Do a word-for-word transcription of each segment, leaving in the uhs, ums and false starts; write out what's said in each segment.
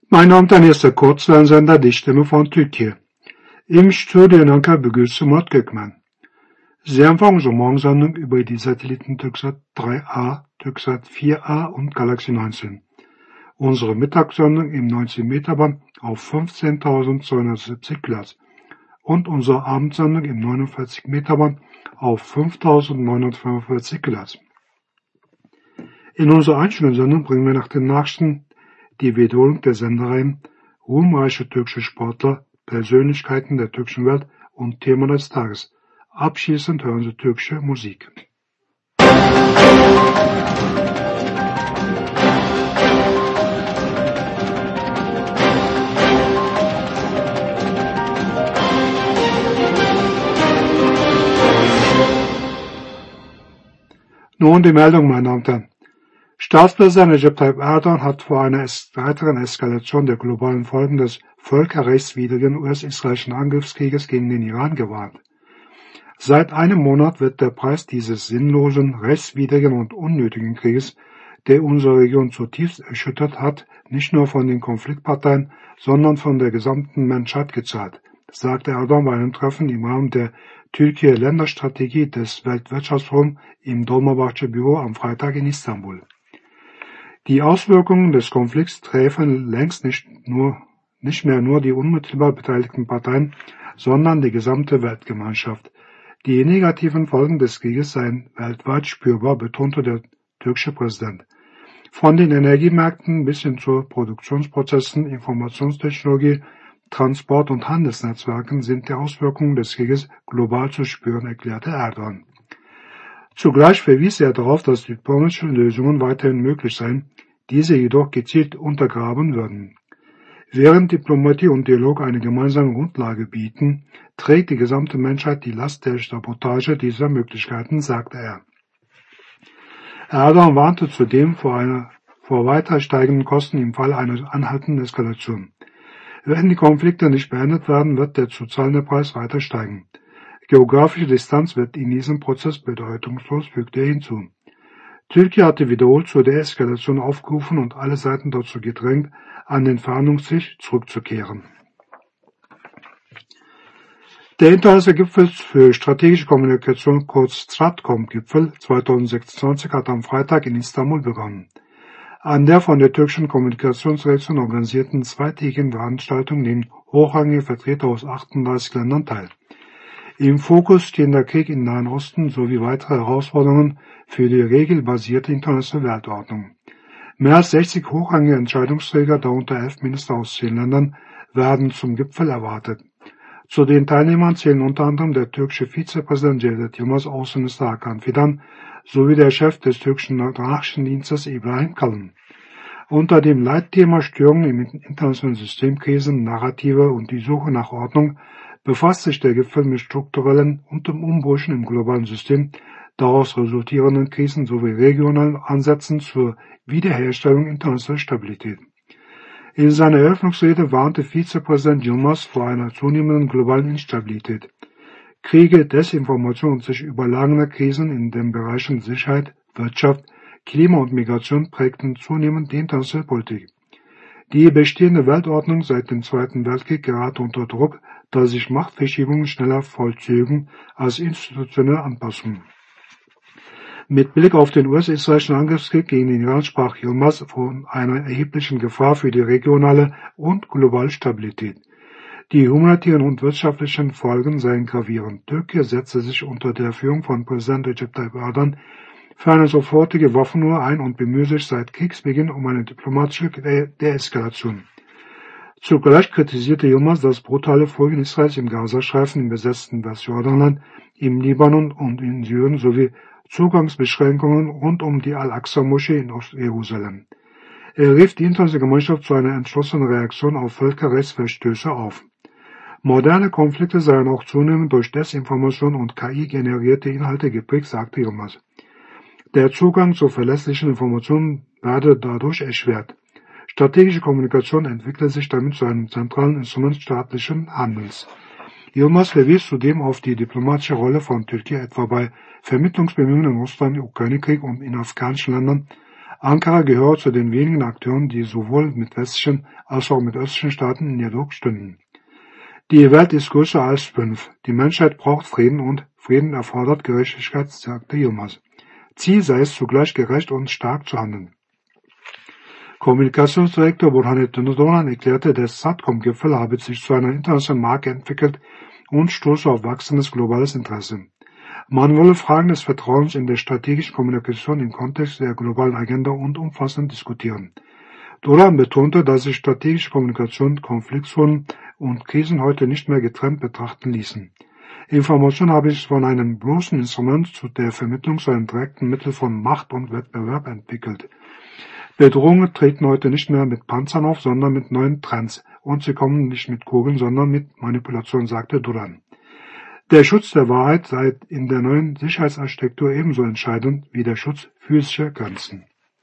Mein Name ist der Kurzwellensender Die Stimme von Türkei. Im Studio in Ankara begrüße Murat Gökmen. Sie empfangen unsere Morgensendung über die Satelliten Türksat drei A, Türksat vier A und Galaxy neunzehn. Unsere Mittagssendung im neunzehn Meter Band auf fünfzehntausendzweihundertsiebzig Kilohertz und unsere Abendsendung im neunundvierzig Meter Band auf fünftausendneunhundertfünfundvierzig Kilohertz. In unserer Einstellungssendung bringen wir nach den Nachrichten die Wiederholung der Sendereihen Ruhmreiche türkische Sportler, Persönlichkeiten der türkischen Welt und Thema des Tages. Abschließend hören Sie türkische Musik. Nun die Meldung, meine Damen und Herren. Staatspräsident Recep Tayyip Erdogan hat vor einer weiteren Eskalation der globalen Folgen des völkerrechtswidrigen U S-israelischen Angriffskrieges gegen den Iran gewarnt. Seit einem Monat wird der Preis dieses sinnlosen, rechtswidrigen und unnötigen Krieges, der unsere Region zutiefst erschüttert hat, nicht nur von den Konfliktparteien, sondern von der gesamten Menschheit gezahlt, sagte Erdogan bei einem Treffen im Rahmen der Türkei-Länderstrategie des Weltwirtschaftsforums im Dolmabahce-Büro am Freitag in Istanbul. Die Auswirkungen des Konflikts treffen längst nicht, nur, nicht mehr nur die unmittelbar beteiligten Parteien, sondern die gesamte Weltgemeinschaft. Die negativen Folgen des Krieges seien weltweit spürbar, betonte der türkische Präsident. Von den Energiemärkten bis hin zu Produktionsprozessen, Informationstechnologie, Transport- und Handelsnetzwerken sind die Auswirkungen des Krieges global zu spüren, erklärte Erdogan. Zugleich verwies er darauf, dass diplomatische Lösungen weiterhin möglich seien, diese jedoch gezielt untergraben würden. Während Diplomatie und Dialog eine gemeinsame Grundlage bieten, trägt die gesamte Menschheit die Last der Sabotage dieser Möglichkeiten, sagte er. Erdogan warnte zudem vor, einer, vor weiter steigenden Kosten im Fall einer anhaltenden Eskalation. Wenn die Konflikte nicht beendet werden, wird der zu zahlende Preis weiter steigen. Geografische Distanz wird in diesem Prozess bedeutungslos, fügte er hinzu. Türkei hatte wiederholt zur Deeskalation aufgerufen und alle Seiten dazu gedrängt, an den Verhandlungstisch zurückzukehren. Der internationale Gipfel für strategische Kommunikation, kurz Stratcom-Gipfel zweitausendsechsundzwanzig, hat am Freitag in Istanbul begonnen. An der von der türkischen Kommunikationsredaktion organisierten zweitägigen Veranstaltung nehmen hochrangige Vertreter aus achtunddreißig Ländern teil. Im Fokus stehen der Krieg im Nahen Osten sowie weitere Herausforderungen für die regelbasierte internationale Weltordnung. Mehr als sechzig hochrangige Entscheidungsträger, darunter elf Minister aus zehn Ländern, werden zum Gipfel erwartet. Zu den Teilnehmern zählen unter anderem der türkische Vizepräsident Cevdet Yılmaz, Außenminister Hakan Fidan sowie der Chef des türkischen Nachrichtendienstes İbrahim Kalın. Unter dem Leitthema Störungen im internationalen System, Krisen, Narrative und die Suche nach Ordnung befasst sich der Gipfel mit strukturellen und Umbrüchen im globalen System, daraus resultierenden Krisen sowie regionalen Ansätzen zur Wiederherstellung internationaler Stabilität. In seiner Eröffnungsrede warnte Vizepräsident Yılmaz vor einer zunehmenden globalen Instabilität. Kriege, Desinformation und sich überlagernde Krisen in den Bereichen Sicherheit, Wirtschaft, Klima und Migration prägten zunehmend die internationale Politik. Die bestehende Weltordnung seit dem Zweiten Weltkrieg gerate unter Druck, da sich Machtverschiebungen schneller vollzogen als institutionelle Anpassungen. Mit Blick auf den U S-israelischen Angriffskrieg gegen den Iran sprach Yılmaz von einer erheblichen Gefahr für die regionale und globale Stabilität. Die humanitären und wirtschaftlichen Folgen seien gravierend. Türkei setzte sich unter der Führung von Präsident Recep Tayyip Erdogan für eine sofortige Waffenruhe ein und bemühe sich seit Kriegsbeginn um eine diplomatische Deeskalation. Zugleich kritisierte Yılmaz das brutale Vorgehen Israels im Gazastreifen, im besetzten Westjordanland, im Libanon und in Syrien sowie Zugangsbeschränkungen rund um die Al-Aqsa-Moschee in Ostjerusalem. Er rief die internationale Gemeinschaft zu einer entschlossenen Reaktion auf Völkerrechtsverstöße auf. Moderne Konflikte seien auch zunehmend durch Desinformation und K I-generierte Inhalte geprägt, sagte Yılmaz. Der Zugang zu verlässlichen Informationen werde dadurch erschwert. Strategische Kommunikation entwickle sich damit zu einem zentralen Instrument staatlichen Handelns. Yılmaz verwies zudem auf die diplomatische Rolle von Türkei etwa bei Vermittlungsbemühungen in Russland, im Ukraine-Krieg und in afghanischen Ländern, Ankara gehört zu den wenigen Akteuren, die sowohl mit westlichen als auch mit östlichen Staaten in Dialog stünden. Die Welt ist größer als fünf. Die Menschheit braucht Frieden und Frieden erfordert Gerechtigkeit, sagte Yilmaz. Ziel sei es, zugleich gerecht und stark zu handeln. Kommunikationsdirektor Burhanettin Duran erklärte, der SATCOM-Gipfel habe sich zu einer internationalen Marke entwickelt und stoße auf wachsendes globales Interesse. Man wolle Fragen des Vertrauens in der strategischen Kommunikation im Kontext der globalen Agenda und umfassend diskutieren. Duran betonte, dass sich strategische Kommunikation, Konfliktzonen und Krisen heute nicht mehr getrennt betrachten ließen. Information habe sich von einem bloßen Instrument zu der Vermittlung zu einem direkten Mittel von Macht und Wettbewerb entwickelt. Bedrohungen treten heute nicht mehr mit Panzern auf, sondern mit neuen Trends. Und sie kommen nicht mit Kugeln, sondern mit Manipulation, sagte Duran. Der Schutz der Wahrheit sei in der neuen Sicherheitsarchitektur ebenso entscheidend wie der Schutz physischer Grenzen.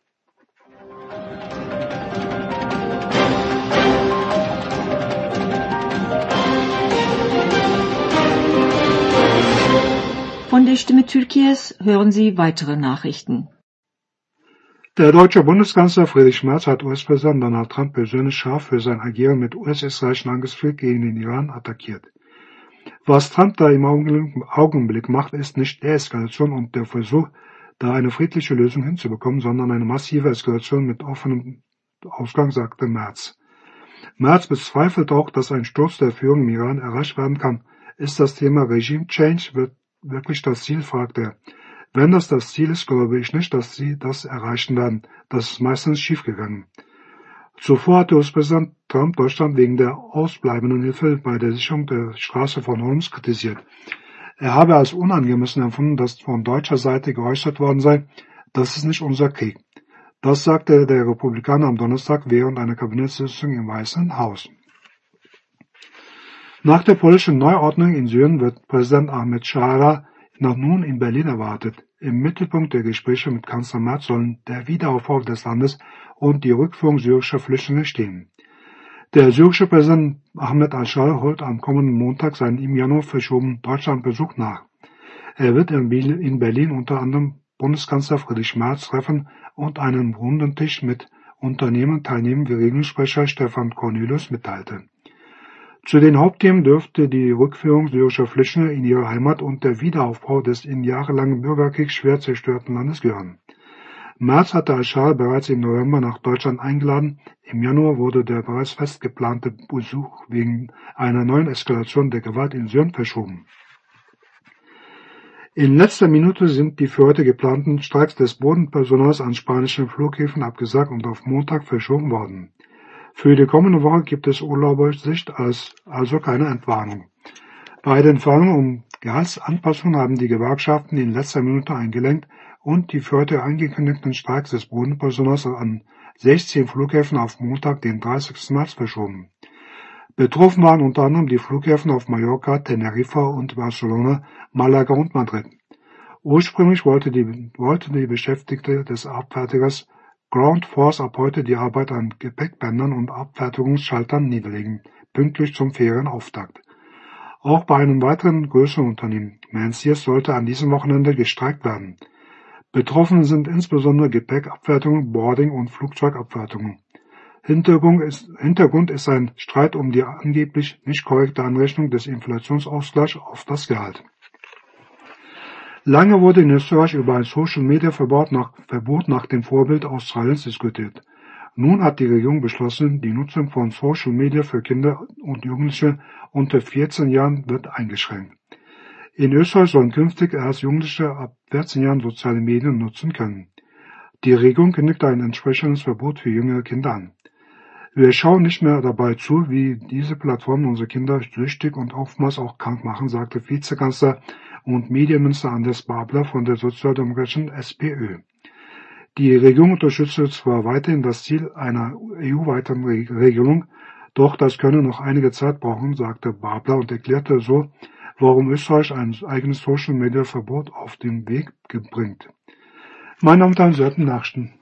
Von der Stimme Türkiye's hören Sie weitere Nachrichten. Der deutsche Bundeskanzler Friedrich Merz hat U S-Präsident Donald Trump persönlich scharf für sein Agieren mit U S-israelischen Angriffskrieg gegen den Iran attackiert. Was Trump da im Augenblick macht, ist nicht Deeskalation und der Versuch, da eine friedliche Lösung hinzubekommen, sondern eine massive Eskalation mit offenem Ausgang, sagte Merz. Merz bezweifelt auch, dass ein Sturz der Führung im Iran erreicht werden kann. Ist das Thema Regime Change wirklich das Ziel, fragt er. Wenn das das Ziel ist, glaube ich nicht, dass sie das erreichen werden. Das ist meistens schiefgegangen. Zuvor hatte U S-Präsident Trump Deutschland wegen der ausbleibenden Hilfe bei der Sicherung der Straße von Hormuz kritisiert. Er habe als unangemessen empfunden, dass von deutscher Seite geäußert worden sei, das ist nicht unser Krieg. Das sagte der Republikaner am Donnerstag während einer Kabinettssitzung im Weißen Haus. Nach der politischen Neuordnung in Syrien wird Präsident Ahmed Shara noch nun in Berlin erwartet. Im Mittelpunkt der Gespräche mit Kanzler Merz sollen der Wiederaufbau des Landes und die Rückführung syrischer Flüchtlinge stehen. Der syrische Präsident Ahmed al-Shara holt am kommenden Montag seinen im Januar verschobenen Deutschlandbesuch nach. Er wird in Berlin unter anderem Bundeskanzler Friedrich Merz treffen und einen runden Tisch mit Unternehmen teilnehmen, wie Regierungssprecher Stefan Cornelius mitteilte. Zu den Hauptthemen dürfte die Rückführung syrischer Flüchtlinge in ihre Heimat und der Wiederaufbau des in jahrelangen Bürgerkrieg schwer zerstörten Landes gehören. Merz hatte al-Shara bereits im November nach Deutschland eingeladen. Im Januar wurde der bereits fest geplante Besuch wegen einer neuen Eskalation der Gewalt in Syrien verschoben. In letzter Minute sind die für heute geplanten Streiks des Bodenpersonals an spanischen Flughäfen abgesagt und auf Montag verschoben worden. Für die kommende Woche gibt es Urlaubersicht, also keine Entwarnung. Bei den Verhandlungen um Gehaltsanpassungen haben die Gewerkschaften in letzter Minute eingelenkt und die für heute angekündigten Streiks des Bodenpersonals an sechzehn Flughäfen auf Montag, den dreißigsten März, verschoben. Betroffen waren unter anderem die Flughäfen auf Mallorca, Teneriffa und Barcelona, Malaga und Madrid. Ursprünglich wollte die, wollte die Beschäftigte des Abfertigers Ground Force ab heute die Arbeit an Gepäckbändern und Abfertigungsschaltern niederlegen, pünktlich zum Ferienauftakt. Auch bei einem weiteren größeren Unternehmen, Menzies, sollte an diesem Wochenende gestreikt werden. Betroffen sind insbesondere Gepäckabfertigung, Boarding und Flugzeugabfertigung. Hintergrund ist, Hintergrund ist ein Streit um die angeblich nicht korrekte Anrechnung des Inflationsausgleichs auf das Gehalt. Lange wurde in Österreich über ein Social-Media-Verbot nach, Verbot nach dem Vorbild Australiens diskutiert. Nun hat die Regierung beschlossen, die Nutzung von Social Media für Kinder und Jugendliche unter vierzehn Jahren wird eingeschränkt. In Österreich sollen künftig erst Jugendliche ab vierzehn Jahren soziale Medien nutzen können. Die Regierung kündigt ein entsprechendes Verbot für jüngere Kinder an. Wir schauen nicht mehr dabei zu, wie diese Plattformen unsere Kinder süchtig und oftmals auch krank machen, sagte Vizekanzler und Medienminister Anders Babler von der sozialdemokratischen SPÖ. Die Regierung unterstütze zwar weiterhin das Ziel einer E U-weiten Regelung, doch das könne noch einige Zeit brauchen, sagte Babler und erklärte so, warum Österreich ein eigenes Social-Media-Verbot auf den Weg bringt. Meine Damen und Herren, Sie hörten Nachrichten.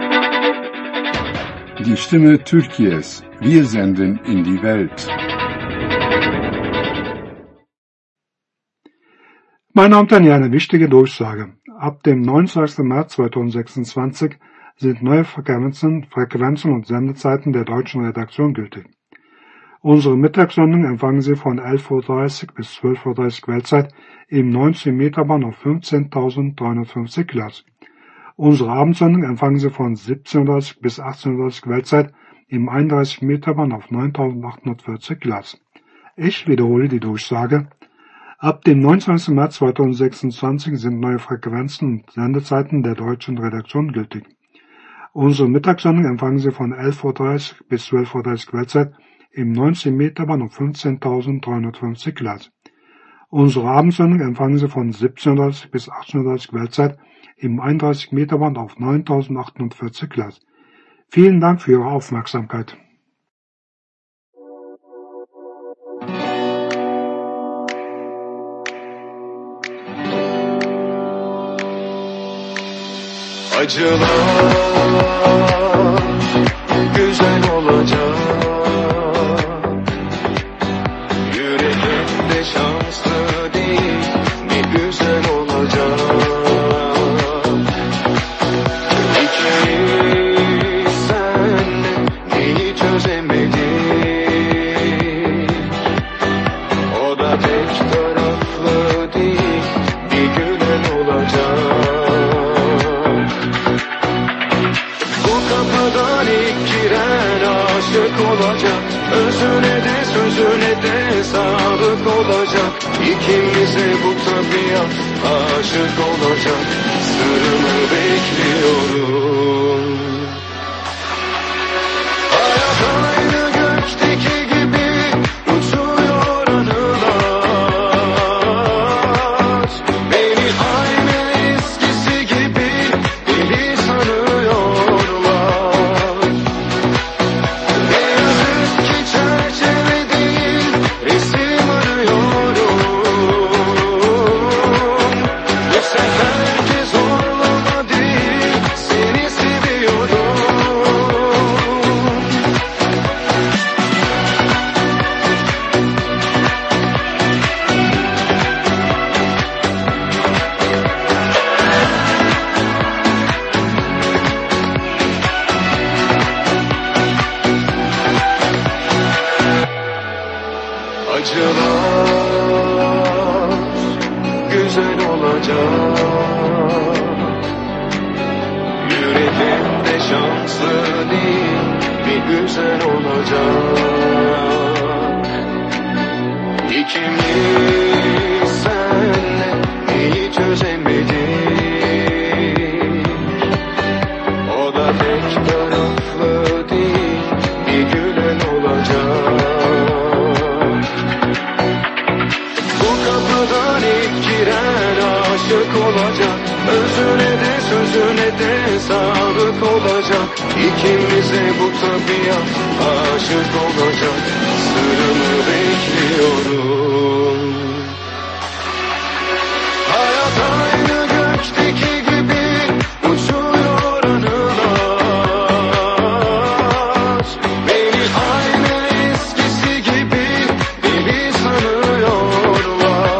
Die Stimme Türkiye's. Wir senden in die Welt. Meine Damen und Herren, hier eine wichtige Durchsage. Ab dem neunundzwanzigsten März zweitausendsechsundzwanzig sind neue Frequenzen, Frequenzen und Sendezeiten der deutschen Redaktion gültig. Unsere Mittagssendung empfangen Sie von elf Uhr dreißig bis zwölf Uhr dreißig Weltzeit im neunzehn Meter Band auf fünfzehntausenddreihundertfünfzig Kilohertz. Unsere Abendsendung empfangen Sie von siebzehn Uhr dreißig bis achtzehn Uhr dreißig Weltzeit im einunddreißig Meter Band auf neuntausendachthundertvierzig Kilohertz. Ich wiederhole die Durchsage. Ab dem neunundzwanzigsten März zweitausendsechsundzwanzig sind neue Frequenzen und Sendezeiten der deutschen Redaktion gültig. Unsere Mittagssendung empfangen Sie von elf Uhr dreißig bis zwölf Uhr dreißig Weltzeit im neunzehn Meter Band auf fünfzehntausenddreihundertfünfzig Kilohertz. Unsere Abendsendung empfangen Sie von siebzehn Uhr dreißig bis achtzehn Uhr dreißig Weltzeit im einunddreißig Meter Band auf neuntausendachthundertvierzig Kilohertz. Vielen Dank für Ihre Aufmerksamkeit. Acılar güzel olacak, yüreğimde şanslı değil bir güzel olacak. İkimiz senle neyi çözemedik, o da tek taraflı değil bir gülen olacak. Aşık olacak, özüne de sözüne de sadık olacak. İkimize bu tabiat aşık olacak. Sırrını bekliyorum. Hayat aynı gökteki gibi uçuyor anılar. Beni aynı eskisi gibi deli sanıyorlar. Acılar güzel olacak, yüreğimde şanslı değil bir güzel olacak. İkimiz senle neyi çözemedik, o da tek taraflı değil bir gülen olacak. Aşık olacak, özüne de sözüne de sadık olacak. İkimize bu tabiat aşık olacak. Sırrını bekliyorum. Hayat aynı gökteki gibi uçuyor anılar. Beni aynı eskisi gibi deli sanıyorlar.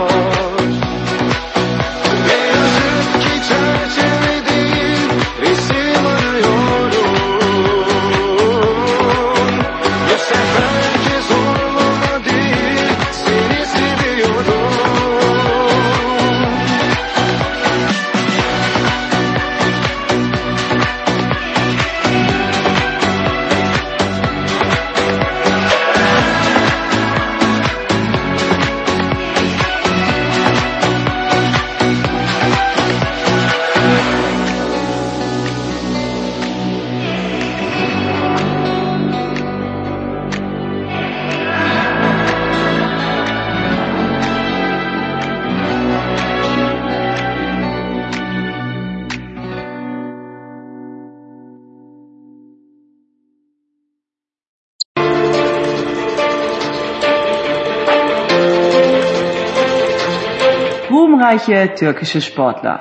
Ruhmreiche türkische Sportler.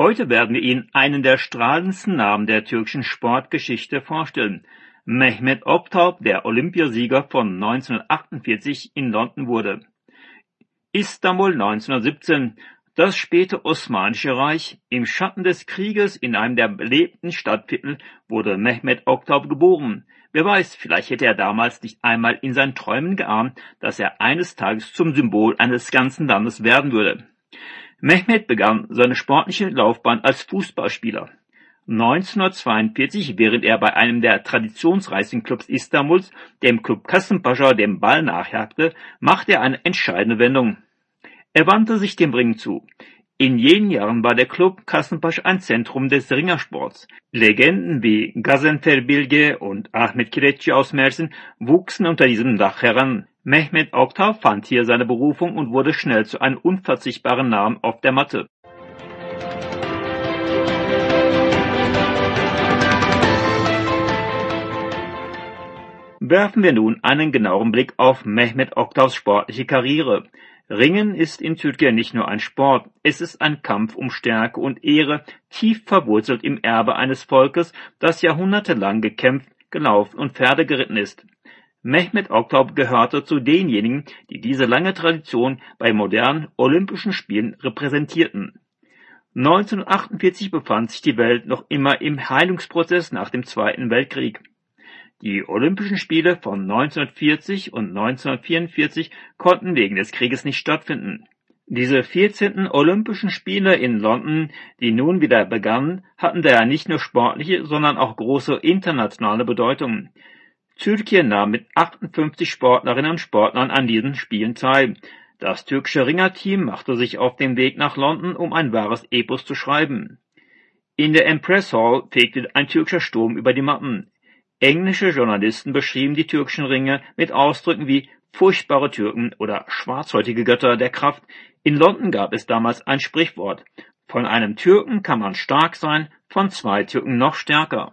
Heute werden wir Ihnen einen der strahlendsten Namen der türkischen Sportgeschichte vorstellen. Mehmet Oktay, der Olympiasieger von neunzehnhundertachtundvierzig in London wurde. Istanbul neunzehnhundertsiebzehn, das späte Osmanische Reich. Im Schatten des Krieges in einem der belebten Stadtviertel wurde Mehmet Oktay geboren. Wer weiß, vielleicht hätte er damals nicht einmal in seinen Träumen geahnt, dass er eines Tages zum Symbol eines ganzen Landes werden würde. Mehmet begann seine sportliche Laufbahn als Fußballspieler. neunzehnhundertzweiundvierzig, während er bei einem der traditionsreichsten Clubs Istanbuls, dem Club Kasımpaşa, dem Ball nachjagte, machte er eine entscheidende Wendung. Er wandte sich dem Ringen zu. In jenen Jahren war der Club Kasımpaşa ein Zentrum des Ringersports. Legenden wie Gazanfer Bilge und Ahmet Kireççi aus Mersin wuchsen unter diesem Dach heran. Mehmet Oktay fand hier seine Berufung und wurde schnell zu einem unverzichtbaren Namen auf der Matte. Werfen wir nun einen genaueren Blick auf Mehmet Oktays sportliche Karriere. Ringen ist in Türkei nicht nur ein Sport, es ist ein Kampf um Stärke und Ehre, tief verwurzelt im Erbe eines Volkes, das jahrhundertelang gekämpft, gelaufen und Pferde geritten ist. Mehmet Oktay gehörte zu denjenigen, die diese lange Tradition bei modernen Olympischen Spielen repräsentierten. neunzehnhundertachtundvierzig befand sich die Welt noch immer im Heilungsprozess nach dem Zweiten Weltkrieg. Die Olympischen Spiele von neunzehnhundertvierzig und neunzehnhundertvierundvierzig konnten wegen des Krieges nicht stattfinden. Diese vierzehnten Olympischen Spiele in London, die nun wieder begannen, hatten daher nicht nur sportliche, sondern auch große internationale Bedeutung. Türkei nahm mit achtundfünfzig Sportlerinnen und Sportlern an diesen Spielen teil. Das türkische Ringerteam machte sich auf den Weg nach London, um ein wahres Epos zu schreiben. In der Empress Hall fegte ein türkischer Sturm über die Matten. Englische Journalisten beschrieben die türkischen Ringe mit Ausdrücken wie furchtbare Türken oder schwarzhäutige Götter der Kraft. In London gab es damals ein Sprichwort: Von einem Türken kann man stark sein, von zwei Türken noch stärker.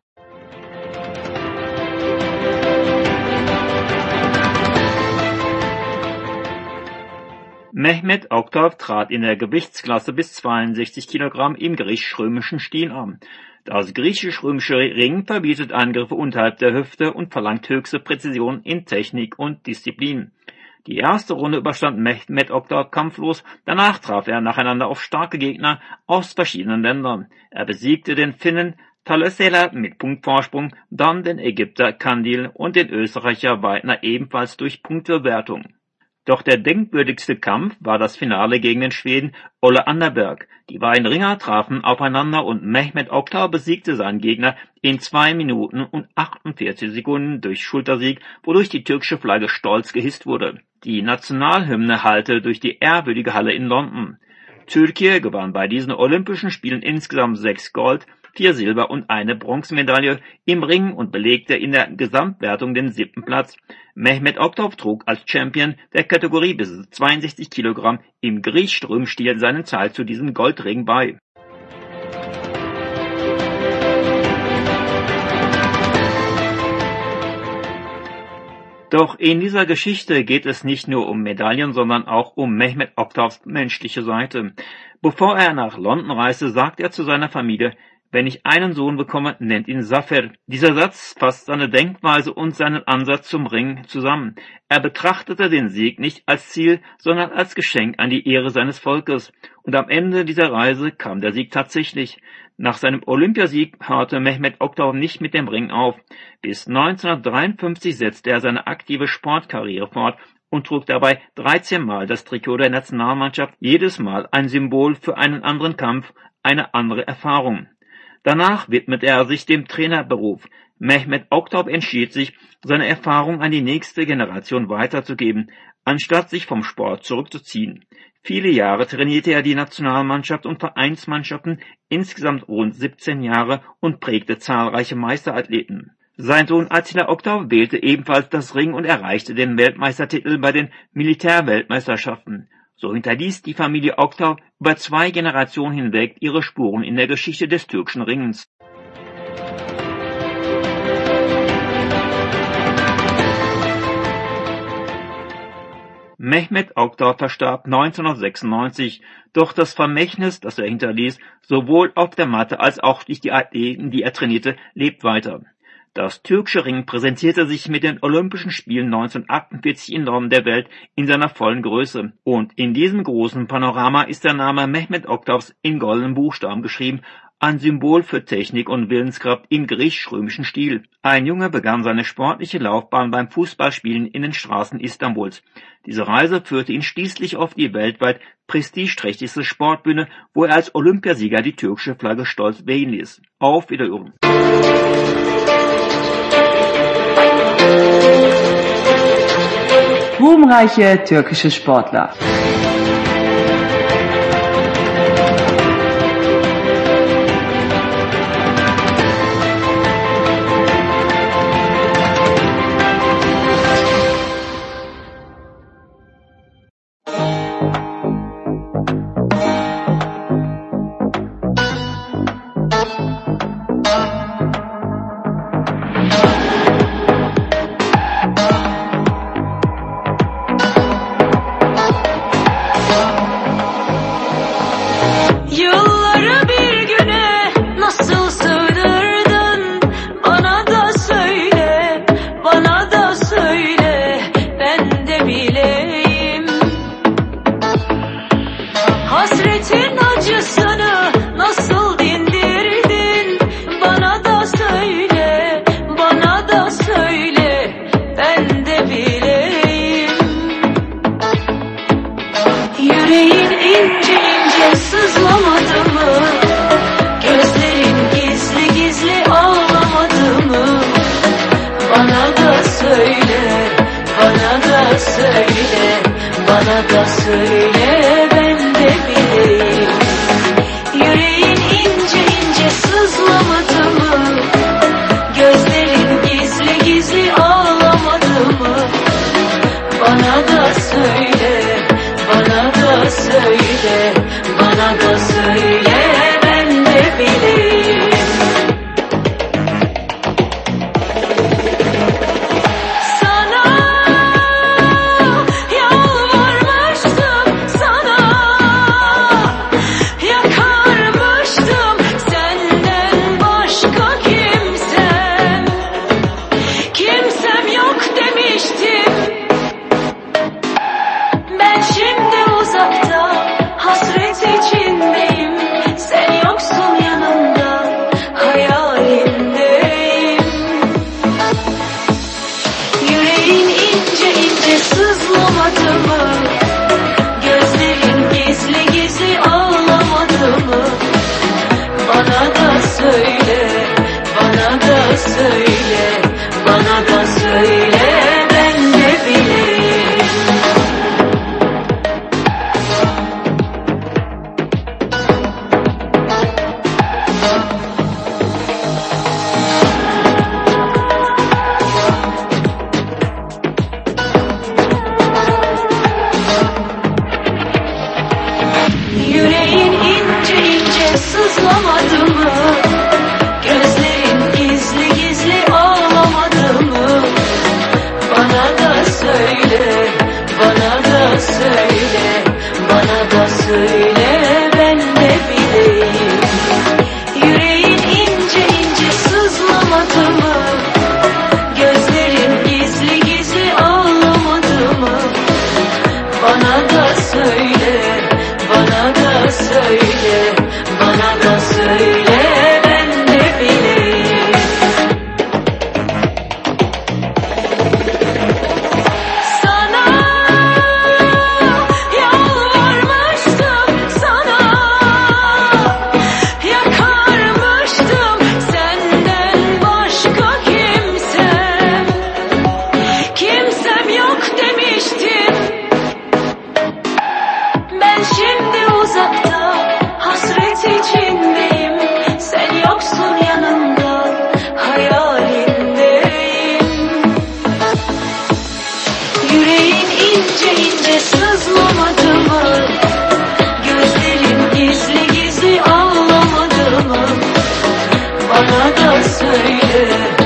Mehmet Oktay trat in der Gewichtsklasse bis zweiundsechzig Kilogramm im griechisch-römischen Stil an. Das griechisch-römische Ringen verbietet Angriffe unterhalb der Hüfte und verlangt höchste Präzision in Technik und Disziplin. Die erste Runde überstand Mehmet Oktay kampflos, danach traf er nacheinander auf starke Gegner aus verschiedenen Ländern. Er besiegte den Finnen Talösela mit Punktvorsprung, dann den Ägypter Kandil und den Österreicher Weidner ebenfalls durch Punktewertung. Doch der denkwürdigste Kampf war das Finale gegen den Schweden Olle Anderberg. Die beiden Ringer trafen aufeinander und Mehmet Oktay besiegte seinen Gegner in zwei Minuten und achtundvierzig Sekunden durch Schultersieg, wodurch die türkische Flagge stolz gehisst wurde. Die Nationalhymne hallte durch die ehrwürdige Halle in London. Türkei gewann bei diesen Olympischen Spielen insgesamt sechs Gold, vier Silber- und eine Bronzemedaille im Ring und belegte in der Gesamtwertung den siebten Platz. Mehmet Oktay trug als Champion der Kategorie bis zweiundsechzig Kilogramm im griechisch-römischen seinen Teil zu diesem Goldring bei. Doch in dieser Geschichte geht es nicht nur um Medaillen, sondern auch um Mehmet Oktays menschliche Seite. Bevor er nach London reiste, sagt er zu seiner Familie: Wenn ich einen Sohn bekomme, nennt ihn Zafer. Dieser Satz fasst seine Denkweise und seinen Ansatz zum Ring zusammen. Er betrachtete den Sieg nicht als Ziel, sondern als Geschenk an die Ehre seines Volkes. Und am Ende dieser Reise kam der Sieg tatsächlich. Nach seinem Olympiasieg hörte Mehmet Oktay nicht mit dem Ring auf. Bis neunzehnhundertdreiundfünfzig setzte er seine aktive Sportkarriere fort und trug dabei dreizehn Mal das Trikot der Nationalmannschaft, jedes Mal ein Symbol für einen anderen Kampf, eine andere Erfahrung. Danach widmete er sich dem Trainerberuf. Mehmet Oktay entschied sich, seine Erfahrung an die nächste Generation weiterzugeben, anstatt sich vom Sport zurückzuziehen. Viele Jahre trainierte er die Nationalmannschaft und Vereinsmannschaften, insgesamt rund siebzehn Jahre, und prägte zahlreiche Meisterathleten. Sein Sohn Attila Oktay wählte ebenfalls das Ringen und erreichte den Weltmeistertitel bei den Militärweltmeisterschaften. So hinterließ die Familie Oktay über zwei Generationen hinweg ihre Spuren in der Geschichte des türkischen Ringens. Mehmet Oktav verstarb neunzehnhundertsechsundneunzig, doch das Vermächtnis, das er hinterließ, sowohl auf der Matte als auch durch die Athleten, die er trainierte, lebt weiter. Das türkische Ringen präsentierte sich mit den Olympischen Spielen neunzehnhundertachtundvierzig in London der Welt in seiner vollen Größe. Und in diesem großen Panorama ist der Name Mehmet Oktavs in goldenen Buchstaben geschrieben, ein Symbol für Technik und Willenskraft im griechisch-römischen Stil. Ein Junge begann seine sportliche Laufbahn beim Fußballspielen in den Straßen Istanbuls. Diese Reise führte ihn schließlich auf die weltweit prestigeträchtigste Sportbühne, wo er als Olympiasieger die türkische Flagge stolz wehen ließ. Auf Wiederhören! Ruhmreiche türkische Sportler.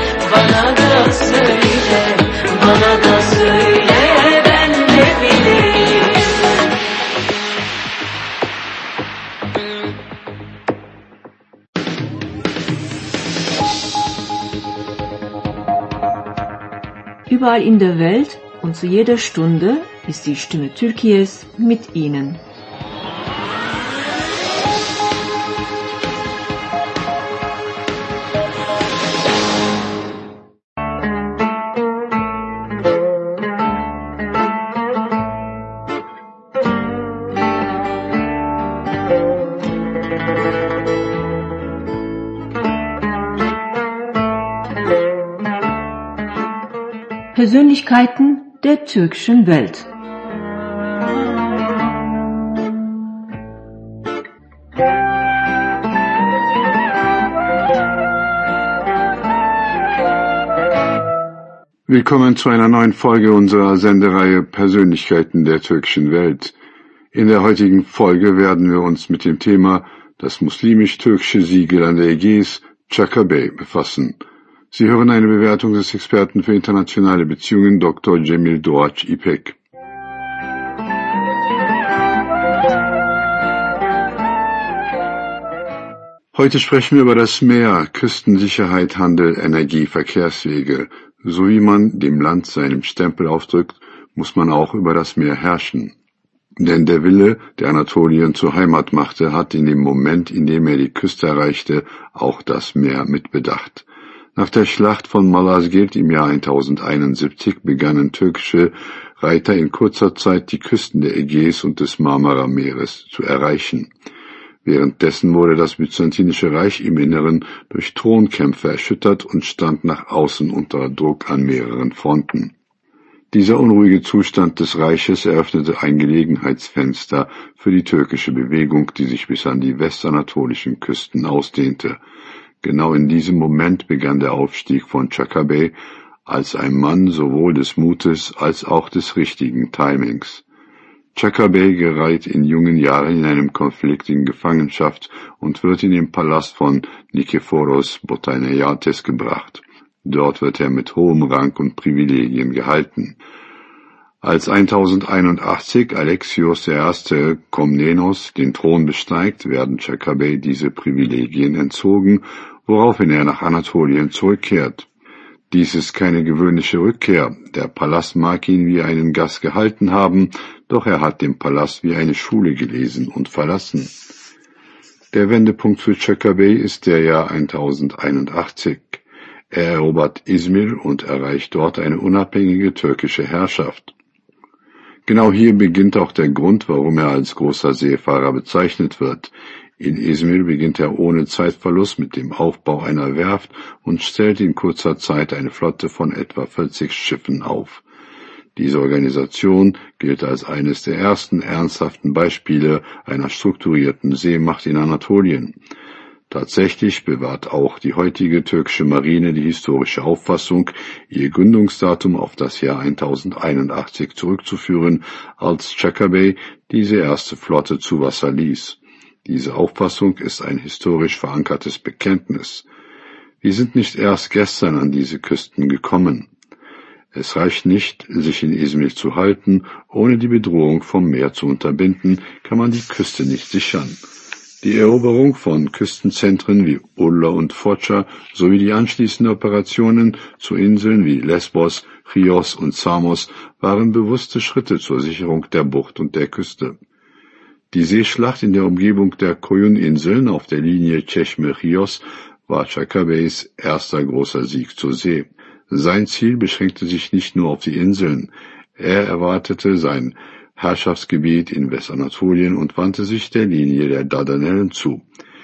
Bana da söyle, ben de bileyim. überall in der Welt und zu jeder Stunde ist die Stimme Türkiye's mit Ihnen. Persönlichkeiten der türkischen Welt. Willkommen zu einer neuen Folge unserer Sendereihe Persönlichkeiten der türkischen Welt. In der heutigen Folge werden wir uns mit dem Thema das muslimisch-türkische Siegel an der Ägäis, Çaka Bey, befassen. Sie hören eine Bewertung des Experten für internationale Beziehungen Doktor Cemil Doğaç İpek. Heute sprechen wir über das Meer, Küstensicherheit, Handel, Energie, Verkehrswege. So wie man dem Land seinen Stempel aufdrückt, muss man auch über das Meer herrschen. Denn der Wille, der Anatolien zur Heimat machte, hat in dem Moment, in dem er die Küste erreichte, auch das Meer mitbedacht. Nach der Schlacht von Malazgirt im Jahr tausendeinundsiebzig begannen türkische Reiter in kurzer Zeit die Küsten der Ägäis und des Marmara-Meeres zu erreichen. Währenddessen wurde das Byzantinische Reich im Inneren durch Thronkämpfe erschüttert und stand nach außen unter Druck an mehreren Fronten. Dieser unruhige Zustand des Reiches eröffnete ein Gelegenheitsfenster für die türkische Bewegung, die sich bis an die westanatolischen Küsten ausdehnte. Genau in diesem Moment begann der Aufstieg von Çaka Bey als ein Mann sowohl des Mutes als auch des richtigen Timings. Çaka Bey gerät in jungen Jahren in einem Konflikt in Gefangenschaft und wird in den Palast von Nikephoros Botaniates gebracht. Dort wird er mit hohem Rang und Privilegien gehalten. Als tausendeinundachtzig Alexios der Erste Komnenos den Thron besteigt, werden Çaka Bey diese Privilegien entzogen, woraufhin er nach Anatolien zurückkehrt. Dies ist keine gewöhnliche Rückkehr. Der Palast mag ihn wie einen Gast gehalten haben, doch er hat den Palast wie eine Schule gelesen und verlassen. Der Wendepunkt für Çaka Bey ist der Jahr tausendeinundachtzig. Er erobert Izmir und erreicht dort eine unabhängige türkische Herrschaft. Genau hier beginnt auch der Grund, warum er als großer Seefahrer bezeichnet wird. In Izmir beginnt er ohne Zeitverlust mit dem Aufbau einer Werft und stellt in kurzer Zeit eine Flotte von etwa vierzig Schiffen auf. Diese Organisation gilt als eines der ersten ernsthaften Beispiele einer strukturierten Seemacht in Anatolien. Tatsächlich bewahrt auch die heutige türkische Marine die historische Auffassung, ihr Gründungsdatum auf das Jahr tausendeinundachtzig zurückzuführen, als Çaka Bey diese erste Flotte zu Wasser ließ. Diese Auffassung ist ein historisch verankertes Bekenntnis. Wir sind nicht erst gestern an diese Küsten gekommen. Es reicht nicht, sich in Izmir zu halten, ohne die Bedrohung vom Meer zu unterbinden, kann man die Küste nicht sichern. Die Eroberung von Küstenzentren wie Urla und Foça sowie die anschließenden Operationen zu Inseln wie Lesbos, Chios und Samos waren bewusste Schritte zur Sicherung der Bucht und der Küste. Die Seeschlacht in der Umgebung der Koyun-Inseln auf der Linie Çeşme-Chios war Çaka Beys erster großer Sieg zur See. Sein Ziel beschränkte sich nicht nur auf die Inseln. Er erweiterte sein Herrschaftsgebiet in Westanatolien und wandte sich der Linie der Dardanellen zu.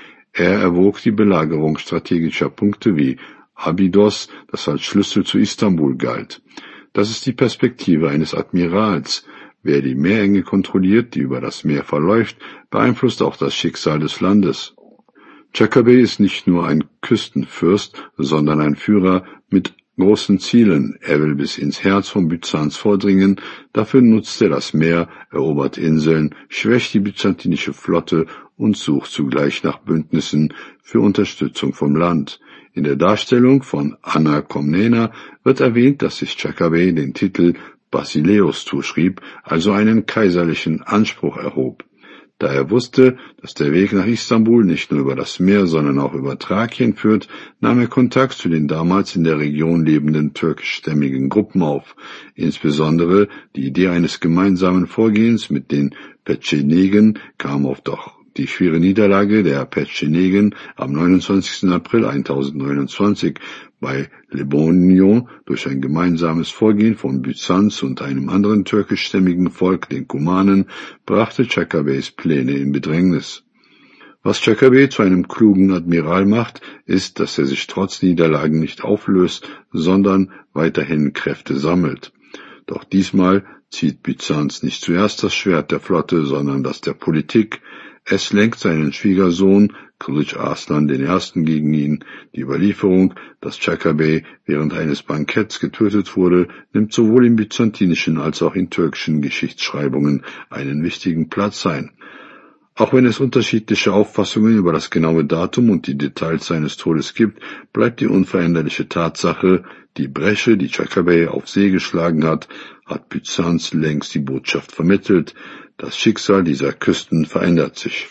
Er erwog die Belagerung strategischer Punkte wie Abydos, das als Schlüssel zu Istanbul galt. Das ist die Perspektive eines Admirals. Wer die Meerenge kontrolliert, die über das Meer verläuft, beeinflusst auch das Schicksal des Landes. Çaka Bey ist nicht nur ein Küstenfürst, sondern ein Führer mit großen Zielen. Er will bis ins Herz von Byzanz vordringen, dafür nutzt er das Meer, erobert Inseln, schwächt die byzantinische Flotte und sucht zugleich nach Bündnissen für Unterstützung vom Land. In der Darstellung von Anna Komnena wird erwähnt, dass sich Çaka Bey den Titel Basileus zuschrieb, also einen kaiserlichen Anspruch erhob. Da er wusste, dass der Weg nach Istanbul nicht nur über das Meer, sondern auch über Thrakien führt, nahm er Kontakt zu den damals in der Region lebenden türkischstämmigen Gruppen auf. Insbesondere die Idee eines gemeinsamen Vorgehens mit den Petschenegen kam auf doch die schwere Niederlage der Petschenegen am neunundzwanzigsten April eintausendneunundzwanzig bei Lebonio durch ein gemeinsames Vorgehen von Byzanz und einem anderen türkischstämmigen Volk, den Kumanen, brachte Çakırbeys Pläne in Bedrängnis. Was Çakırbey zu einem klugen Admiral macht, ist, dass er sich trotz Niederlagen nicht auflöst, sondern weiterhin Kräfte sammelt. Doch diesmal zieht Byzanz nicht zuerst das Schwert der Flotte, sondern das der Politik. Es lenkt seinen Schwiegersohn Kılıç Arslan den Ersten gegen ihn. Die Überlieferung, dass Çakırbey während eines Banketts getötet wurde, nimmt sowohl in byzantinischen als auch in türkischen Geschichtsschreibungen einen wichtigen Platz ein. Auch wenn es unterschiedliche Auffassungen über das genaue Datum und die Details seines Todes gibt, bleibt die unveränderliche Tatsache, die Bresche, die Çakırbey auf See geschlagen hat, hat Byzanz längst die Botschaft vermittelt. Das Schicksal dieser Küsten verändert sich.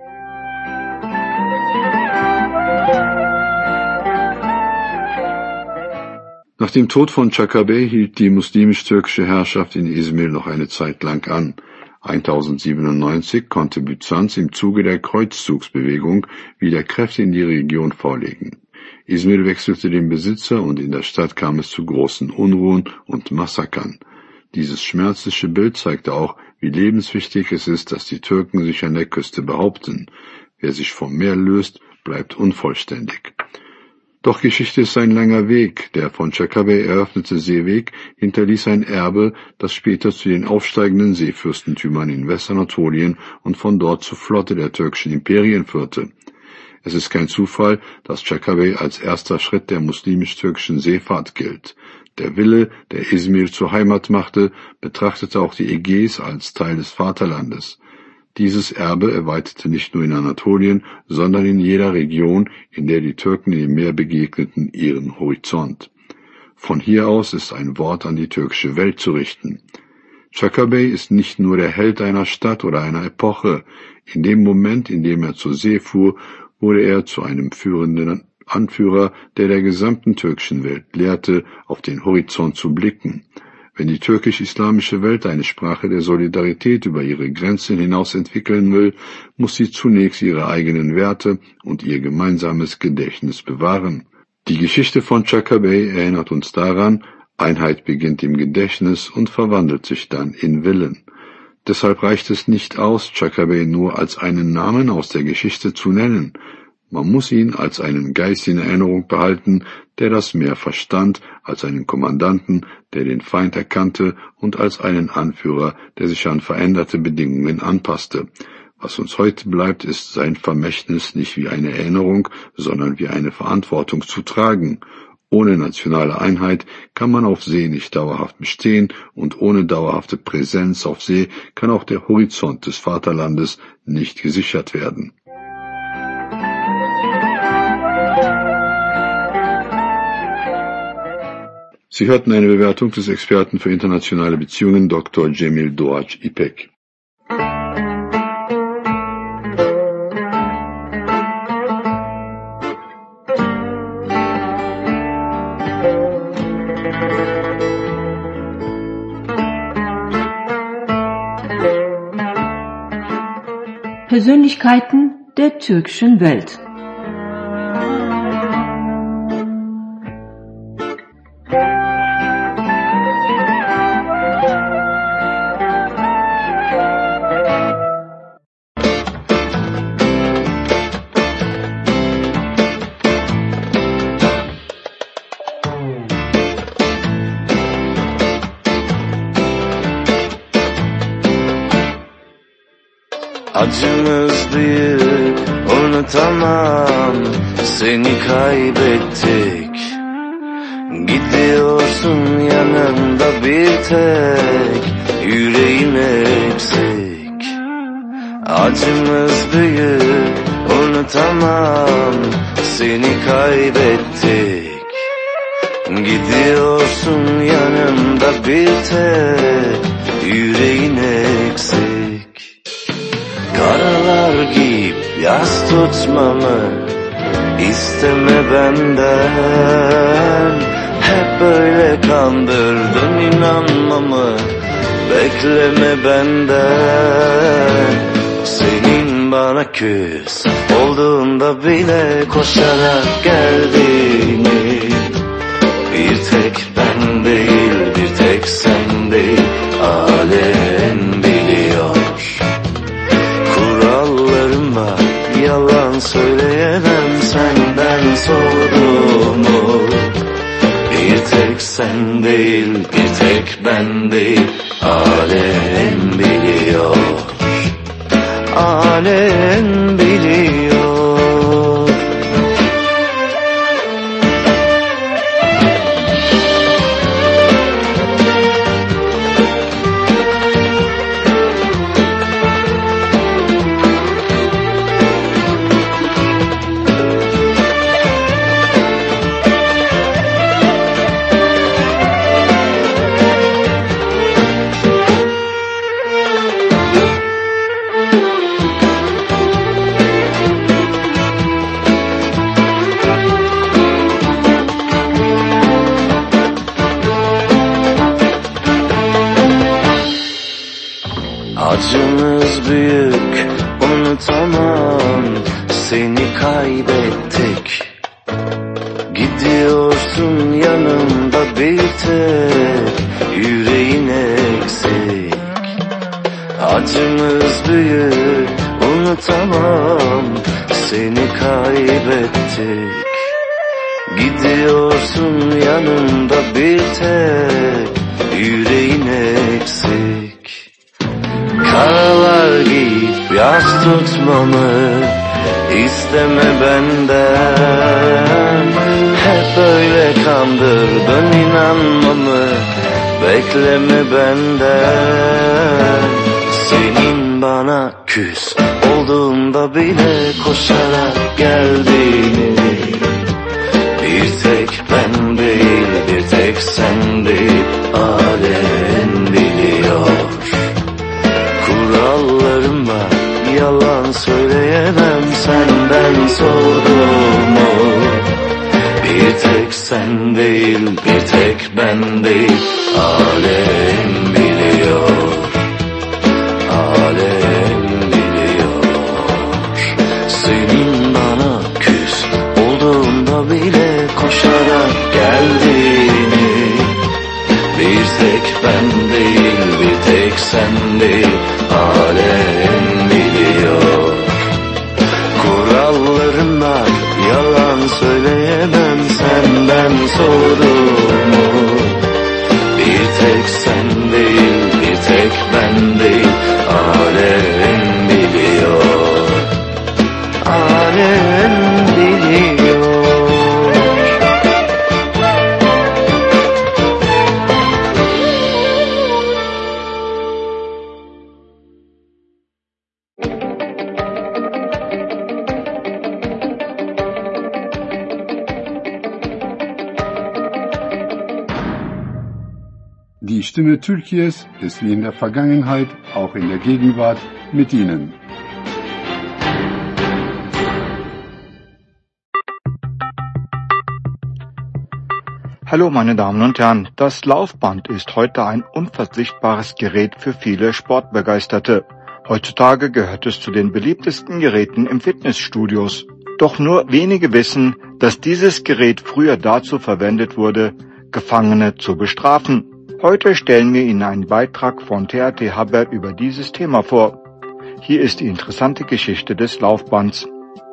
Nach dem Tod von Çakırbey hielt die muslimisch-türkische Herrschaft in Izmir noch eine Zeit lang an. eintausendsiebenundneunzig konnte Byzanz im Zuge der Kreuzzugsbewegung wieder Kräfte in die Region vorlegen. Izmir wechselte den Besitzer und in der Stadt kam es zu großen Unruhen und Massakern. Dieses schmerzliche Bild zeigte auch, wie lebenswichtig es ist, dass die Türken sich an der Küste behaupten. Wer sich vom Meer löst, bleibt unvollständig. Doch Geschichte ist ein langer Weg. Der von Çakırbey eröffnete Seeweg hinterließ ein Erbe, das später zu den aufsteigenden Seefürstentümern in Westanatolien und von dort zur Flotte der türkischen Imperien führte. Es ist kein Zufall, dass Çakırbey als erster Schritt der muslimisch-türkischen Seefahrt gilt. Der Wille, der Izmir zur Heimat machte, betrachtete auch die Ägäis als Teil des Vaterlandes. Dieses Erbe erweiterte nicht nur in Anatolien, sondern in jeder Region, in der die Türken im Meer begegneten, ihren Horizont. Von hier aus ist ein Wort an die türkische Welt zu richten. Çakırbey ist nicht nur der Held einer Stadt oder einer Epoche. In dem Moment, in dem er zur See fuhr, wurde er zu einem führenden Anführer, der der gesamten türkischen Welt lehrte, auf den Horizont zu blicken. Wenn die türkisch-islamische Welt eine Sprache der Solidarität über ihre Grenzen hinaus entwickeln will, muss sie zunächst ihre eigenen Werte und ihr gemeinsames Gedächtnis bewahren. Die Geschichte von Çakırbey erinnert uns daran, Einheit beginnt im Gedächtnis und verwandelt sich dann in Willen. Deshalb reicht es nicht aus, Çakırbey nur als einen Namen aus der Geschichte zu nennen. Man muss ihn als einen Geist in Erinnerung behalten, der das Meer verstand, als einen Kommandanten, der den Feind erkannte und als einen Anführer, der sich an veränderte Bedingungen anpasste. Was uns heute bleibt, ist sein Vermächtnis nicht wie eine Erinnerung, sondern wie eine Verantwortung zu tragen. Ohne nationale Einheit kann man auf See nicht dauerhaft bestehen und ohne dauerhafte Präsenz auf See kann auch der Horizont des Vaterlandes nicht gesichert werden. Sie hörten eine Bewertung des Experten für internationale Beziehungen Doktor Cemil Doğaç İpek. Persönlichkeiten der türkischen Welt. Acımız büyük, unutamam, seni kaybettik. Gidiyorsun yanında bir tek, yüreğim eksik. Acımız büyük, unutamam, seni kaybettik. Gidiyorsun yanında bir tek, yüreğin eksik. Kara yas tutmamı isteme benden. Hep böyle kandırdın inanmamı, bekleme benden. Senin bana küs olduğunda bile koşarak geldiğini bir tek ben değil, bir tek sen değil, alem biliyor. Kurallarıma yalan söyleyemem, senden sorduğumu. Bir tek sen değil, bir tek ben değil, alem biliyor. Alem biliyor. Acımız büyük, unutamam, seni kaybettik. Gidiyorsun yanımda bir tek, yüreğin eksik. Acımız büyük, unutamam, seni kaybettik. Gidiyorsun yanımda bir tek, yüreğin eksik. Karalar giyip yas tutmamı isteme benden. Hep böyle kandırdın inanmamı, bekleme benden. Senin bana küs olduğunda bile koşarak geldiğini bir tek ben değil, bir tek sen değil, alem biliyor. Kurallarıma yalan söyleyemem, senden sorduğumu. Bir tek sen değil, bir tek ben değil, alem biliyor. Alem biliyor. Senin bana küs olduğunda bile koşarak geldiğini bir tek ben değil, bir tek sen değil, alem biliyor. Kurallarıma yalan söyleyemem, senden sorduğumu. Bir tek sen değil, bir tek ben değil, alem biliyor. Alem biliyor. Die Stimme Türkiye's ist wie in der Vergangenheit auch in der Gegenwart mit Ihnen. Hallo meine Damen und Herren, das Laufband ist heute ein unverzichtbares Gerät für viele Sportbegeisterte. Heutzutage gehört es zu den beliebtesten Geräten im Fitnessstudios. Doch nur wenige wissen, dass dieses Gerät früher dazu verwendet wurde, Gefangene zu bestrafen. Heute stellen wir Ihnen einen Beitrag von T H T Haber über dieses Thema vor. Hier ist die interessante Geschichte des Laufbands.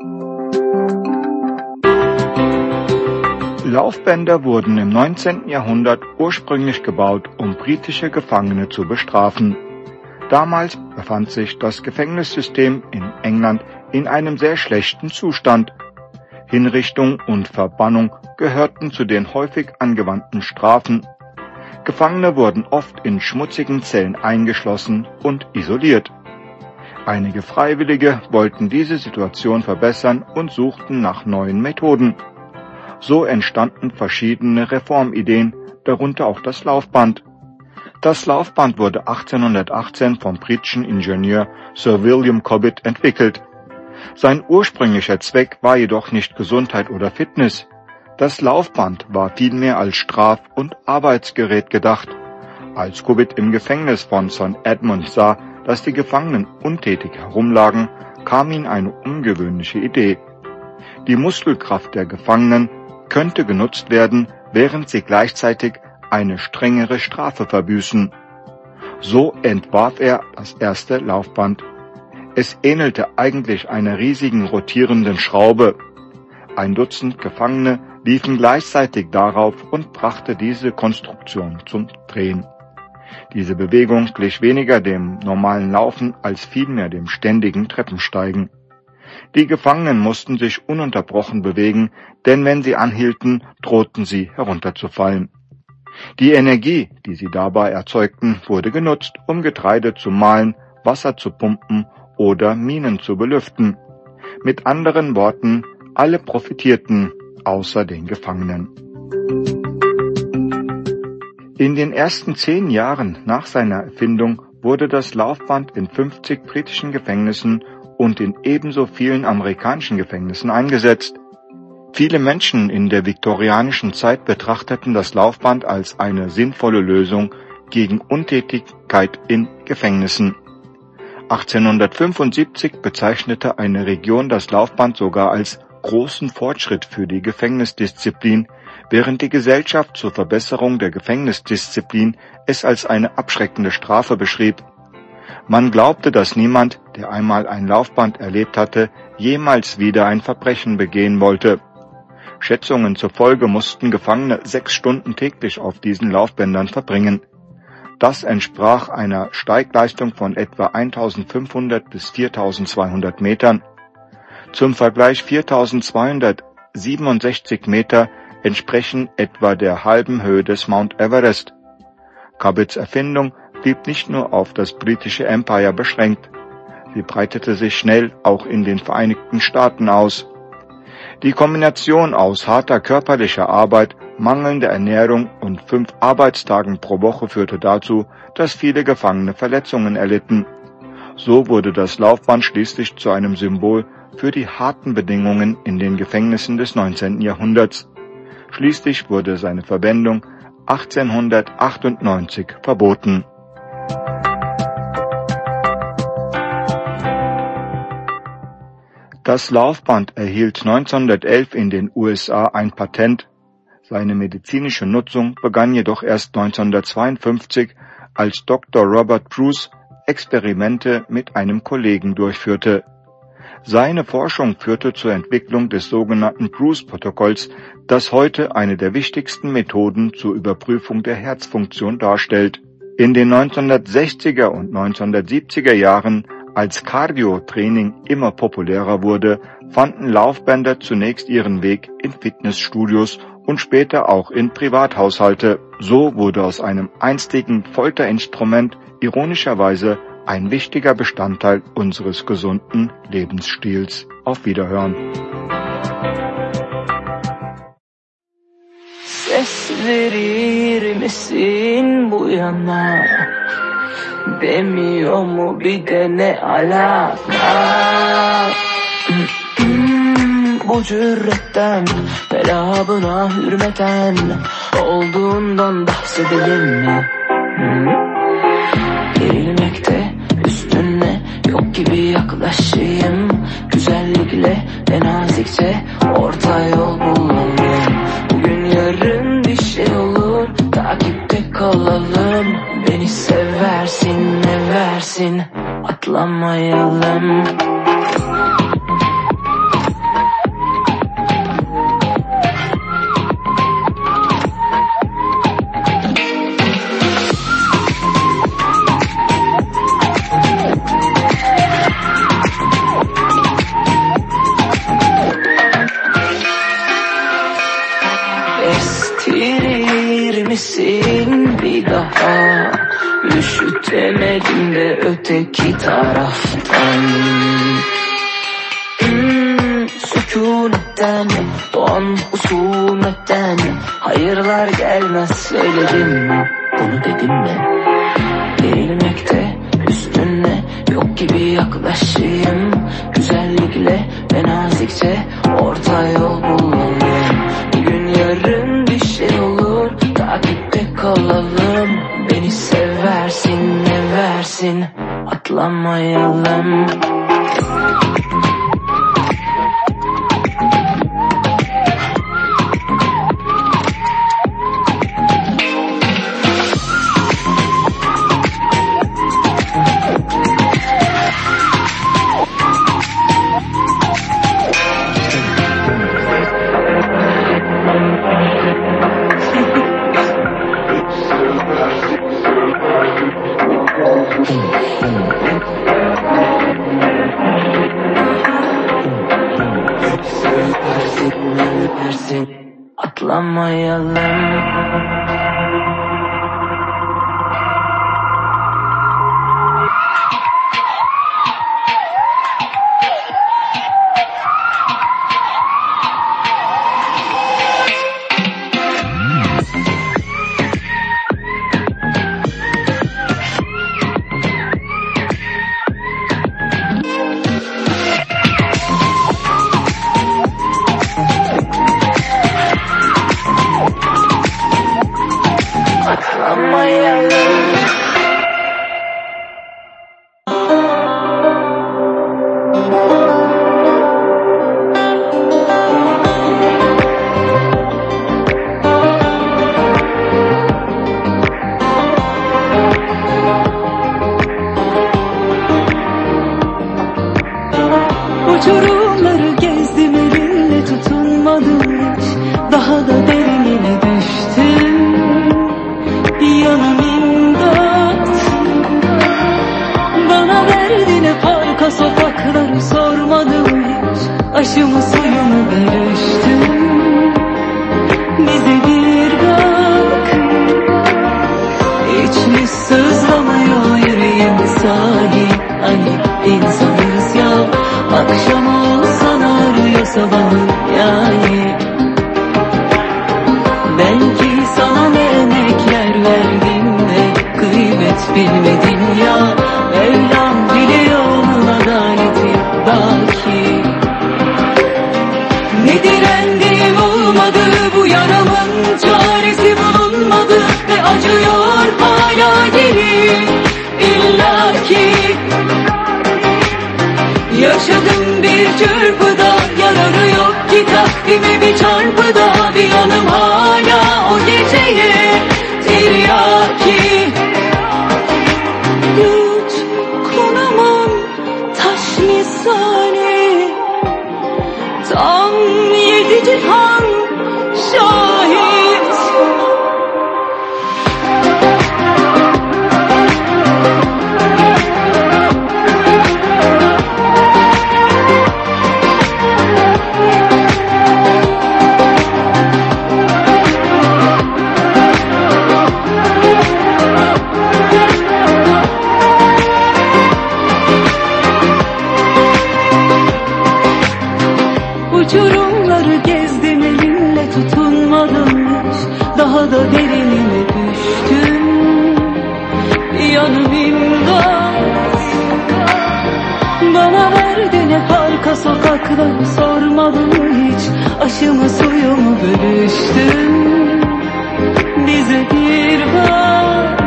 Laufbänder wurden im neunzehnten Jahrhundert ursprünglich gebaut, um britische Gefangene zu bestrafen. Damals befand sich das Gefängnissystem in England in einem sehr schlechten Zustand. Hinrichtung und Verbannung gehörten zu den häufig angewandten Strafen. Gefangene wurden oft in schmutzigen Zellen eingeschlossen und isoliert. Einige Freiwillige wollten diese Situation verbessern und suchten nach neuen Methoden. So entstanden verschiedene Reformideen, darunter auch das Laufband. Das Laufband wurde achtzehnhundertachtzehn vom britischen Ingenieur Sir William Cobbett entwickelt. Sein ursprünglicher Zweck war jedoch nicht Gesundheit oder Fitness. Das Laufband war vielmehr als Straf- und Arbeitsgerät gedacht. Als Cubitt im Gefängnis von Saint Edmund sah, dass die Gefangenen untätig herumlagen, kam ihm eine ungewöhnliche Idee. Die Muskelkraft der Gefangenen könnte genutzt werden, während sie gleichzeitig eine strengere Strafe verbüßen. So entwarf er das erste Laufband. Es ähnelte eigentlich einer riesigen rotierenden Schraube. Ein Dutzend Gefangene liefen gleichzeitig darauf und brachte diese Konstruktion zum Drehen. Diese Bewegung glich weniger dem normalen Laufen als vielmehr dem ständigen Treppensteigen. Die Gefangenen mussten sich ununterbrochen bewegen, denn wenn sie anhielten, drohten sie herunterzufallen. Die Energie, die sie dabei erzeugten, wurde genutzt, um Getreide zu mahlen, Wasser zu pumpen oder Minen zu belüften. Mit anderen Worten, alle profitierten, außer den Gefangenen. In den ersten zehn Jahren nach seiner Erfindung wurde das Laufband in fünfzig britischen Gefängnissen und in ebenso vielen amerikanischen Gefängnissen eingesetzt. Viele Menschen in der viktorianischen Zeit betrachteten das Laufband als eine sinnvolle Lösung gegen Untätigkeit in Gefängnissen. achtzehnhundertfünfundsiebzig bezeichnete eine Region das Laufband sogar als großen Fortschritt für die Gefängnisdisziplin, während die Gesellschaft zur Verbesserung der Gefängnisdisziplin es als eine abschreckende Strafe beschrieb. Man glaubte, dass niemand, der einmal ein Laufband erlebt hatte, jemals wieder ein Verbrechen begehen wollte. Schätzungen zufolge mussten Gefangene sechs Stunden täglich auf diesen Laufbändern verbringen. Das entsprach einer Steigleistung von etwa eintausendfünfhundert bis viertausendzweihundert Metern. Zum Vergleich viertausendzweihundertsiebenundsechzig Meter entsprechen etwa der halben Höhe des Mount Everest. Cubbitts Erfindung blieb nicht nur auf das britische Empire beschränkt, sie breitete sich schnell auch in den Vereinigten Staaten aus. Die Kombination aus harter körperlicher Arbeit, mangelnder Ernährung und fünf Arbeitstagen pro Woche führte dazu, dass viele Gefangene Verletzungen erlitten. So wurde das Laufband schließlich zu einem Symbol für die harten Bedingungen in den Gefängnissen des neunzehnten Jahrhunderts. Schließlich wurde seine Verwendung achtzehnhundertachtundneunzig verboten. Das Laufband erhielt neunzehnhundertelf in den U S A ein Patent. Seine medizinische Nutzung begann jedoch erst neunzehnhundertzweiundfünfzig, als Doktor Robert Bruce Experimente mit einem Kollegen durchführte. Seine Forschung führte zur Entwicklung des sogenannten Bruce-Protokolls, das heute eine der wichtigsten Methoden zur Überprüfung der Herzfunktion darstellt. In den neunzehnhundertsechziger und neunzehnhundertsiebziger Jahren, als Cardio-Training immer populärer wurde, fanden Laufbänder zunächst ihren Weg in Fitnessstudios und später auch in Privathaushalte. So wurde aus einem einstigen Folterinstrument ironischerweise ein wichtiger Bestandteil unseres gesunden Lebensstils. Auf Wiederhören. Ses verir misin bu yana? Demiyor mu bir de ne alaka? Bu cüretten, velabına hürmeten olduğundan bahsedelim mi? Gerilmekte üstüne yok gibi yaklaşayım. Güzellikle ve nazikçe orta yol bulalım. Bugün yarın bir şey olur, takipte kalalım. Beni seversin ne versin, atlamayalım. Estirir misin bir daha? Üşütemedim de öteki taraftan. Hmm, sükunetten, doğan husumetten hayırlar gelmez söyledim mi? Bunu dedim mi? Gerilmekte Üstüne yok gibi yaklaşayım, güzellikle ve nazikçe orta yol bulalım. Bir gün yarın bir şey olur, takipte kalalım. Beni seversin ne versin, atlamayalım. Atlamayalım. Uçurumları gezdim, elinle tutunmadım hiç. Daha da derinine düştüm. Yanım imdat. Bana verdin hep arka sokakları, sormadım hiç. Aşımı suyumu bölüştüm. Bize bir bak, hiç mi sızlamıyor yüreğim sahi? Hani insanız ya, akşam olsan arıyor sabahı yani. Belki sana ne emekler verdim de kıymet bilmedin ya. Mevlam biliyor onun adaleti belki. Ne direndiğim olmadı, bu yaramın çaresi bulunmadı ve acıyor hala geri illaki. Yaşadım bir çırpıda, yararı yok ki takvime bir çarpıda. Bir yanım hala o geceye tiryaki. Güç konamam taş misali, tam yedi cihan şahit. Uçurumları gezdim, elimle tutunmadım hiç. Daha da derinine düştüm. Yanım imdat. Bana verdin hep arka sokakları, sormadım hiç. Aşımı suyumu bölüştüm. Bize bir bak,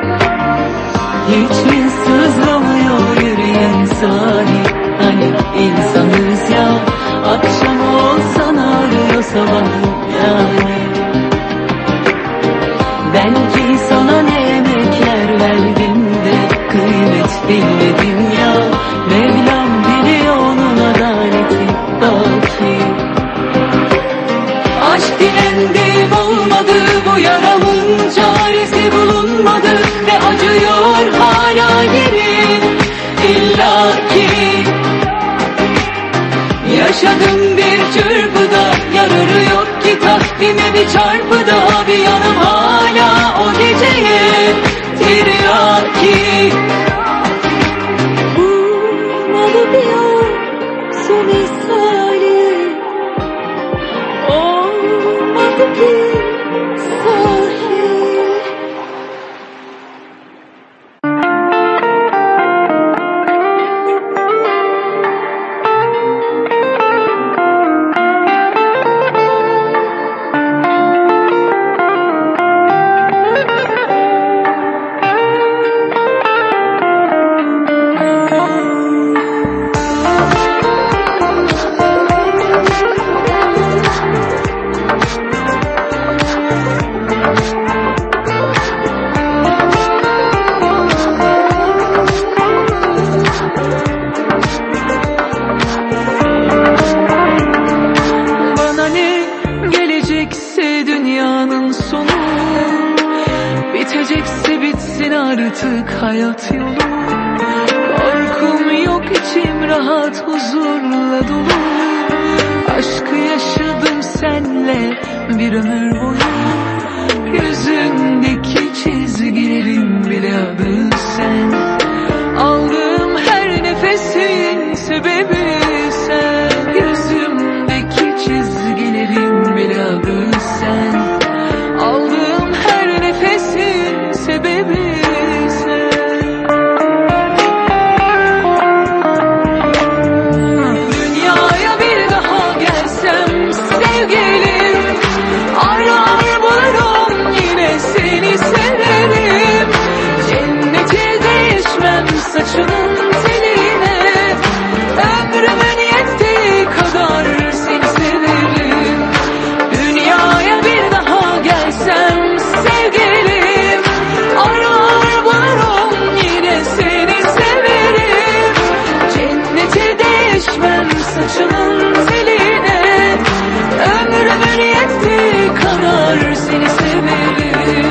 hiç mi sızlamıyor yüreğin sahi? Hani insanız ya, akşam olsan arıyor sabahı yani. Belki sana ne emekler verdim de kıymet bilmedim ya. Mevlam biliyor onun adaleti belki. Aşk dilendim olmadı, bu yaramın çaresi bulunmadı ve acıyor hala geri illaki. Yaşadım bir çırpıda, yararı yok ki takvime bir çarpıda. Bir yanım hala o geceye tiryaki. Vurmalı bir an su misali, olmadı ki sahil. hayat yolu. Korkum yok, içim rahat, huzurla dolu. Aşkı yaşadım senle bir ömür boyu. Yüzündeki çizgilerin bile adı sen. Aldığım her nefesin sebebi sen. Yüzümdeki çizgilerin bile adı sen. Aldığım her nefesin sebebi sen. Dünyaya bir daha gelsem sevgilim, arar bularım yine seni severim. Cenneti değişmem saçının teline. Ömrümün yettiği kadar seni severim. Dünyaya bir daha gelsem sevgilim, arar bularım yine seni severim. Cenneti değişmem saçının teline. Ömrümün yettiği kadar seni severim.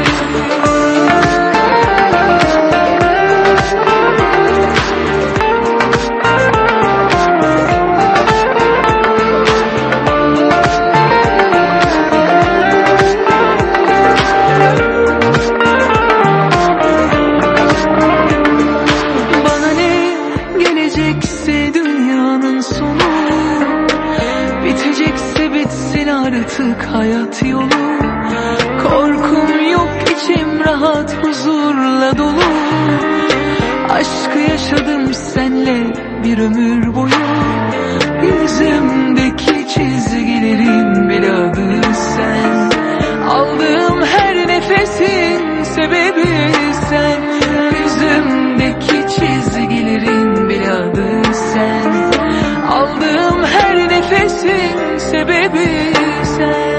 Bana ne gelecekse dünyanın sonu, bitecekse bitsin artık hayat yolu. Korkum yok, içim rahat, huzurla dolu. Aşkı yaşadım senle bir ömür boyu. Yüzümdeki çizgilerin bile adı sen. Aldığım her nefesin sebebi sen. Yüzümdeki çizgilerin bile adı sen. Aldığım her nefesin sebebi sen.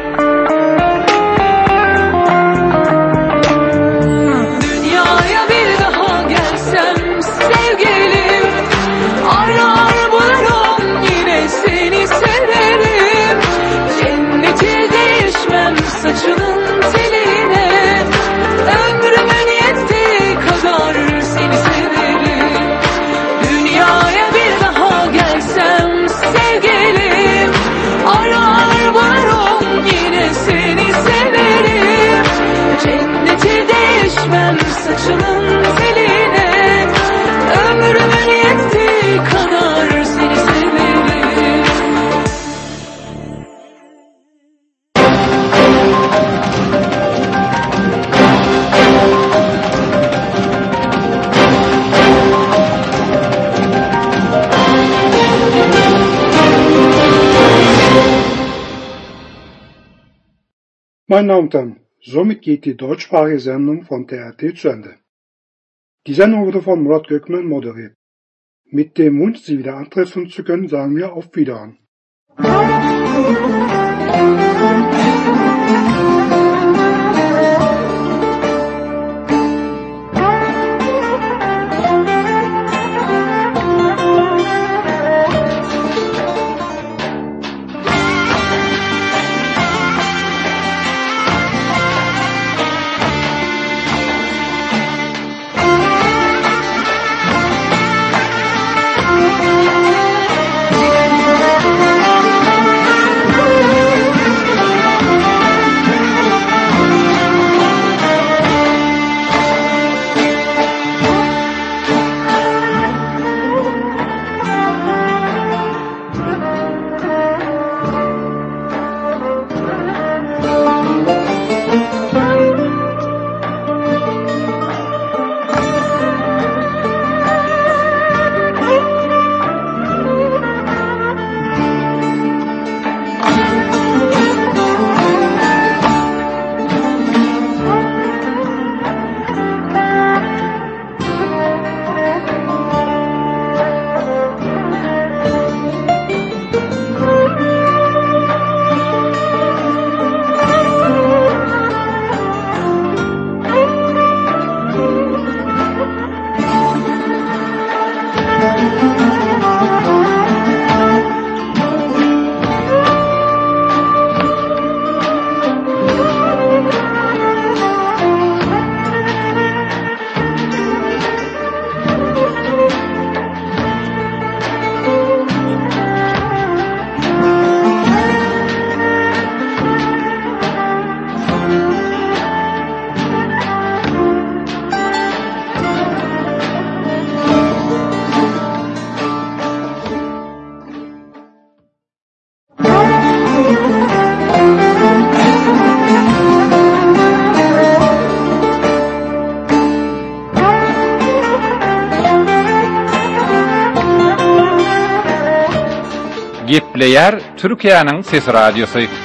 Dünyaya bir daha gelsem sevgilim, arar bularım yine seni severim. Cenneti değişmem saçının teline. Ömrümün yettiği kadar seni severim. Dünyaya bir daha gelsem sevgilim, arar bularım yine seni severim. Cenneti değişmem saçının teline. Ömrümün yettiği kadar seni severim. Meine Damen und Herren, somit geht die deutschsprachige Sendung von T R T zu Ende. Die Sendung wurde von Murat Gökmen moderiert. Mit dem Wunsch, Sie wieder antreffen zu können, sagen wir auf Wiederhören. Thank you. Gepleyer Türkiýanyň Ses Radiosu.